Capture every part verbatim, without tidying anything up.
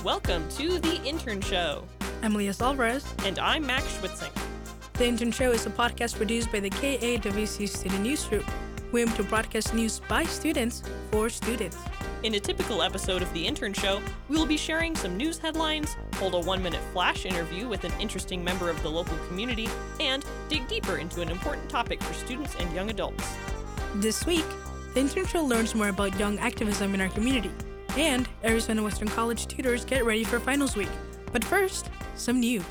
Welcome to The Intern Show. I'm Elias Alvarez. And I'm Max Schwitzing. The Intern Show is a podcast produced by the K A W C Student Newsroom. We aim to broadcast news by students for students. In a typical episode of The Intern Show, we will be sharing some news headlines, hold a one-minute flash interview with an interesting member of the local community, and dig deeper into an important topic for students and young adults. This week, The Intern Show learns more about young activism in our community, and Arizona Western College tutors get ready for finals week. But first, some news.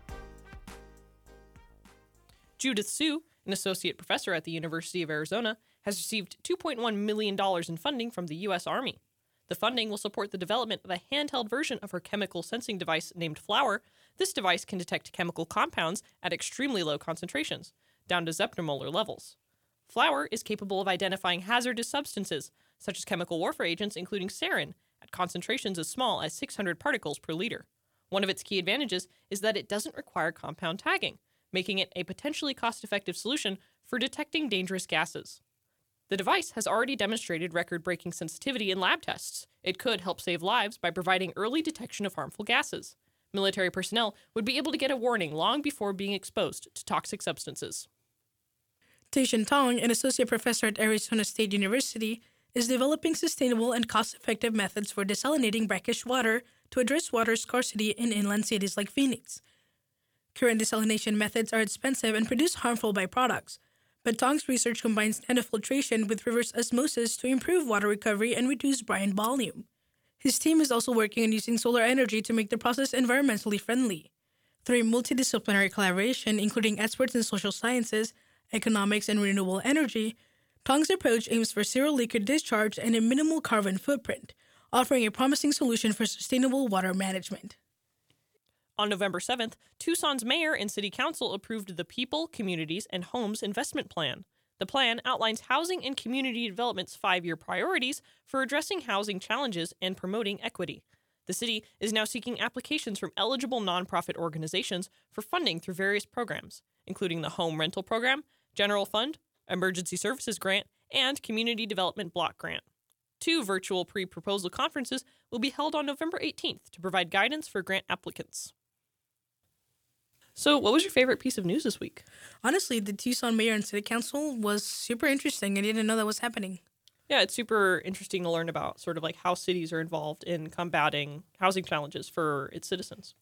Judith Su, an associate professor at the University of Arizona, has received two point one million dollars in funding from the U S Army. The funding will support the development of a handheld version of her chemical sensing device named Flower. This device can detect chemical compounds at extremely low concentrations, down to zeptomolar levels. Flower is capable of identifying hazardous substances, such as chemical warfare agents including sarin, at concentrations as small as six hundred particles per liter. One of its key advantages is that it doesn't require compound tagging, making it a potentially cost-effective solution for detecting dangerous gases. The device has already demonstrated record-breaking sensitivity in lab tests. It could help save lives by providing early detection of harmful gases. Military personnel would be able to get a warning long before being exposed to toxic substances. Taishan Tong, an associate professor at Arizona State University, is developing sustainable and cost-effective methods for desalinating brackish water to address water scarcity in inland cities like Phoenix. Current desalination methods are expensive and produce harmful byproducts, but Tong's research combines nanofiltration with reverse osmosis to improve water recovery and reduce brine volume. His team is also working on using solar energy to make the process environmentally friendly. Through multidisciplinary collaboration, including experts in social sciences, economics, and renewable energy, Tong's approach aims for zero liquid discharge and a minimal carbon footprint, offering a promising solution for sustainable water management. On November seventh, Tucson's mayor and city council approved the People, Communities, and Homes Investment Plan. The plan outlines housing and community development's five-year priorities for addressing housing challenges and promoting equity. The city is now seeking applications from eligible nonprofit organizations for funding through various programs, including the Home Rental Program, General Fund, Emergency Services Grant, and Community Development Block Grant. Two virtual pre-proposal conferences will be held on November eighteenth to provide guidance for grant applicants. So, what was your favorite piece of news this week? Honestly, the Tucson Mayor and City Council was super interesting. I didn't know that was happening. Yeah, it's super interesting to learn about sort of like how cities are involved in combating housing challenges for its citizens.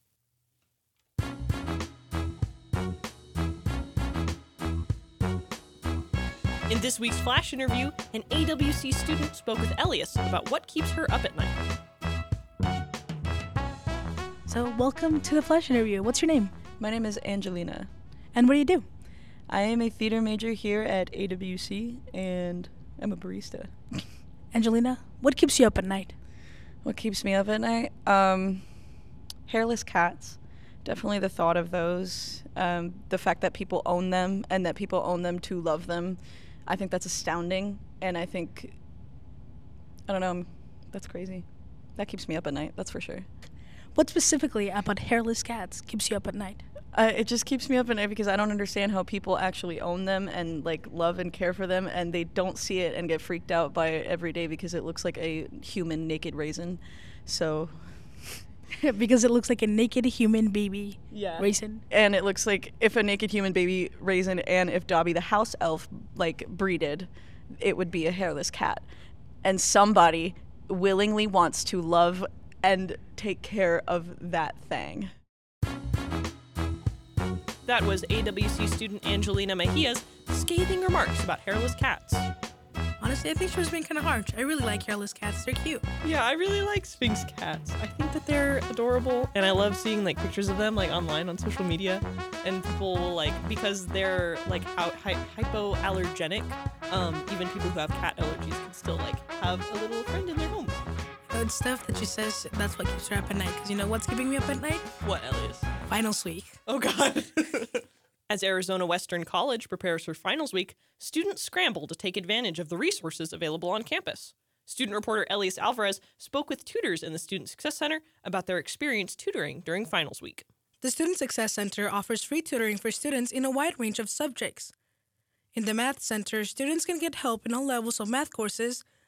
In this week's Flash interview, an A W C student spoke with Elias about what keeps her up at night. So, welcome to the Flash interview. What's your name? My name is Angelina. And what do you do? I am a theater major here at A W C, and I'm a barista. Angelina, what keeps you up at night? What keeps me up at night? Um, hairless cats. Definitely the thought of those. Um, the fact that people own them and that people own them to love them. I think that's astounding, and I think, I don't know, that's crazy. That keeps me up at night, that's for sure. What specifically about hairless cats keeps you up at night? Uh, it just keeps me up at night because I don't understand how people actually own them and like love and care for them, and they don't see it and get freaked out by it every day because it looks like a human naked raisin. So because it looks like a naked human baby yeah. raisin. And it looks like if a naked human baby raisin and if Dobby the house elf like breeded, it would be a hairless cat. And somebody willingly wants to love and take care of that thing. That was A W C student Angelina Mejia's scathing remarks about hairless cats. Honestly, I think she was being kind of harsh. I really like hairless cats. They're cute. Yeah, I really like Sphinx cats. I think that they're adorable, and I love seeing like pictures of them like online on social media, and people will like, because they're like hy- hypoallergenic, um, even people who have cat allergies can still like have a little friend in their home. Good stuff that she says that's what keeps her up at night. Because you know what's keeping me up at night? What, Elias? Finals week. Oh, God. As Arizona Western College prepares for finals week, students scramble to take advantage of the resources available on campus. Student reporter Elias Alvarez spoke with tutors in the Student Success Center about their experience tutoring during finals week. The Student Success Center offers free tutoring for students in a wide range of subjects. In the Math Center, students can get help in all levels of math courses,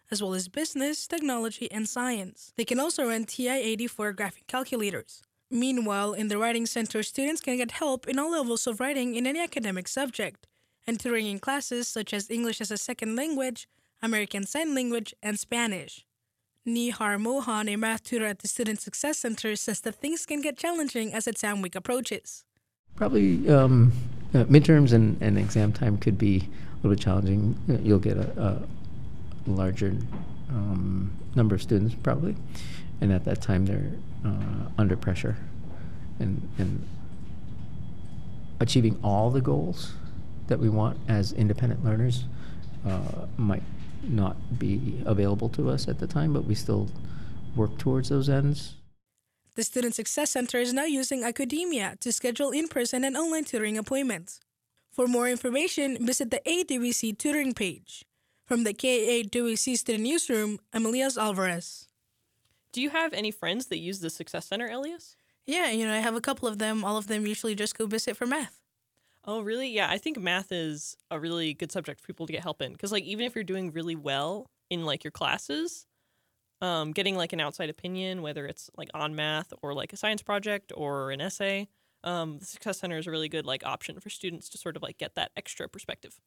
as well as business, technology, and science. They can also run T I eighty-four graphic calculators. Meanwhile, in the Writing Center, students can get help in all levels of writing in any academic subject, and tutoring in classes such as English as a second language, American Sign Language, and Spanish. Nihar Mohan, a math tutor at the Student Success Center, says that things can get challenging as exam week approaches. Probably um, uh, midterms and, and exam time could be a little bit challenging. Uh, You'll get a, a larger um, number of students probably, and at that time they're uh, under pressure, and, and achieving all the goals that we want as independent learners uh, might not be available to us at the time, but we still work towards those ends. The Student Success Center is now using Academia to schedule in-person and online tutoring appointments. For more information, visit the A W C tutoring page. From the K A W C Student Newsroom, I'm Elias Alvarez. Do you have any friends that use the Success Center, Elias? Yeah, you know, I have a couple of them. All of them usually just go visit for math. Oh, really? Yeah, I think math is a really good subject for people to get help in. Because, like, even if you're doing really well in, like, your classes, um, getting, like, an outside opinion, whether it's, like, on math or, like, a science project or an essay, um, the Success Center is a really good, like, option for students to sort of, like, get that extra perspective.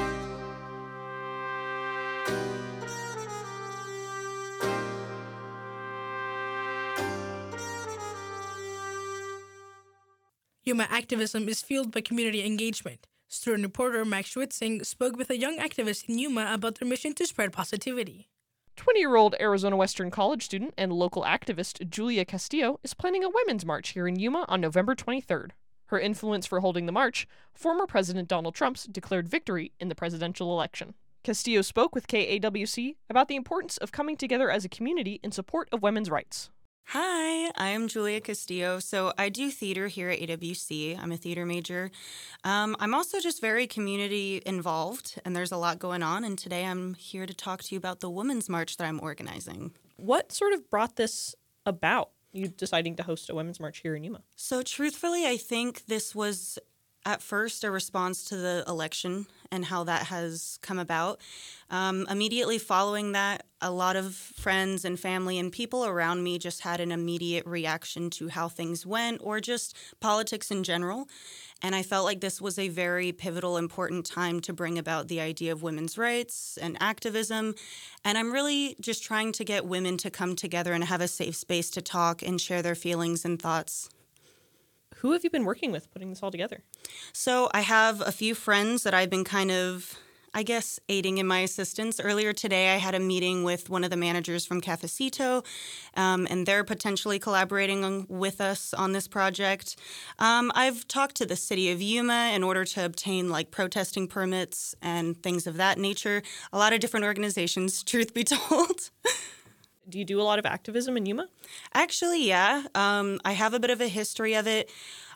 Yuma activism is fueled by community engagement. Student reporter Max Schwitzing spoke with a young activist in Yuma about their mission to spread positivity. twenty-year-old Arizona Western College student and local activist Julia Castillo is planning a women's march here in Yuma on November twenty-third. Her influence for holding the march, former President Donald Trump's declared victory in the presidential election. Castillo spoke with K A W C about the importance of coming together as a community in support of women's rights. Hi, I'm Julia Castillo. So I do theater here at A W C. I'm a theater major. Um, I'm also just very community involved, and there's a lot going on. And today I'm here to talk to you about the Women's March that I'm organizing. What sort of brought this about, you deciding to host a women's march here in Yuma? So truthfully, I think this was at first a response to the election and how that has come about. Um, immediately following that, a lot of friends and family and people around me just had an immediate reaction to how things went or just politics in general. And I felt like this was a very pivotal, important time to bring about the idea of women's rights and activism. And I'm really just trying to get women to come together and have a safe space to talk and share their feelings and thoughts. Who have you been working with putting this all together? So I have a few friends that I've been kind of, I guess, aiding in my assistance. Earlier today, I had a meeting with one of the managers from Cafecito, um, and they're potentially collaborating on, with us on this project. Um, I've talked to the city of Yuma in order to obtain, like, protesting permits and things of that nature. A lot of different organizations, truth be told. Do you do a lot of activism in Yuma? Actually, yeah. Um, I have a bit of a history of it.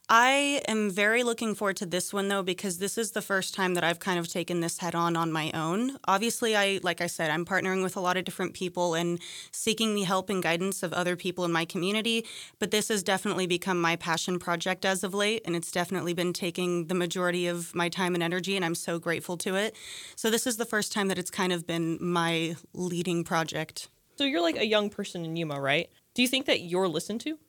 I am very looking forward to this one, though, because this is the first time that I've kind of taken this head on on my own. Obviously, I, like I said, I'm partnering with a lot of different people and seeking the help and guidance of other people in my community. But this has definitely become my passion project as of late, and it's definitely been taking the majority of my time and energy, and I'm so grateful to it. So this is the first time that it's kind of been my leading project. So you're like a young person in Yuma, right? Do you think that you're listened to?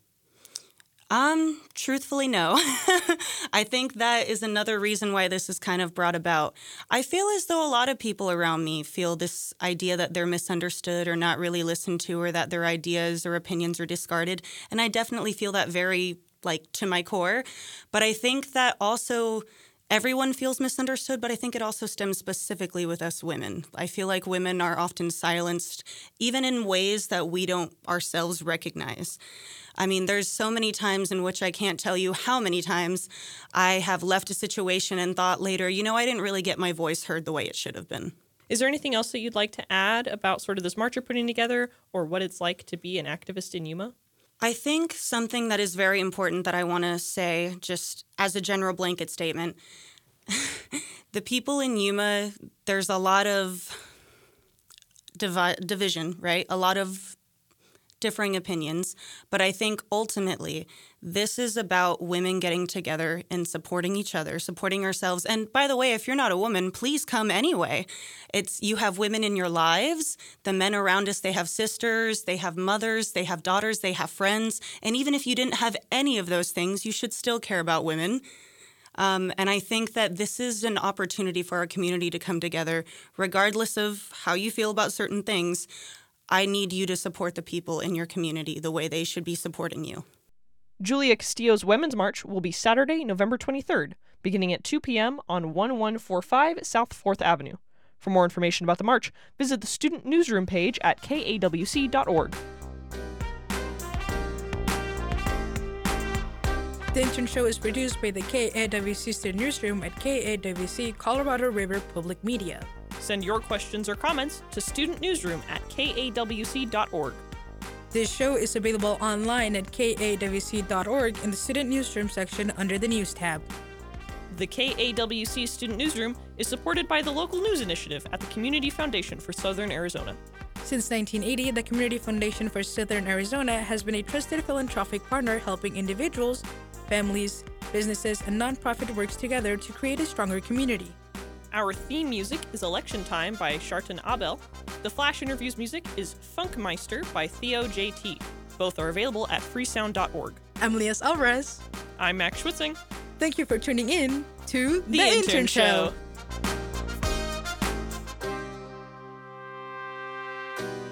Um, truthfully, no. I think that is another reason why this is kind of brought about. I feel as though a lot of people around me feel this idea that they're misunderstood or not really listened to, or that their ideas or opinions are discarded. And I definitely feel that very, like, to my core. But I think that also everyone feels misunderstood, but I think it also stems specifically with us women. I feel like women are often silenced, even in ways that we don't ourselves recognize. I mean, there's so many times in which I can't tell you how many times I have left a situation and thought later, you know, I didn't really get my voice heard the way it should have been. Is there anything else that you'd like to add about sort of this march you're putting together, or what it's like to be an activist in Yuma? I think something that is very important that I want to say, just as a general blanket statement, the people in Yuma, there's a lot of divi- division, right? A lot of differing opinions, but I think ultimately this is about women getting together and supporting each other, supporting ourselves. And by the way, if you're not a woman, please come anyway. It's you have women in your lives. The men around us, they have sisters, they have mothers, they have daughters, they have friends. And even if you didn't have any of those things, you should still care about women. Um, and I think that this is an opportunity for our community to come together, regardless of how you feel about certain things. I need you to support the people in your community the way they should be supporting you. Julia Castillo's Women's March will be Saturday, November twenty-third, beginning at two p.m. on eleven forty-five South fourth Avenue. For more information about the march, visit the Student Newsroom page at K A W C dot org. The Intern Show is produced by the K A W C Student Newsroom at K A W C Colorado River Public Media. Send your questions or comments to Student Newsroom at K A W C dot org. This show is available online at K A W C dot org in the Student Newsroom section under the News tab. The K A W C Student Newsroom is supported by the Local News Initiative at the Community Foundation for Southern Arizona. Since nineteen eighty, the Community Foundation for Southern Arizona has been a trusted philanthropic partner helping individuals, families, businesses, and nonprofit works together to create a stronger community. Our theme music is Election Time by Shartan Abel. The Flash Interviews music is Funkmeister by Theo J T. Both are available at freesound dot org. I'm Lias Alvarez. I'm Max Schwitzing. Thank you for tuning in to The, the Intern, Intern Show. Show.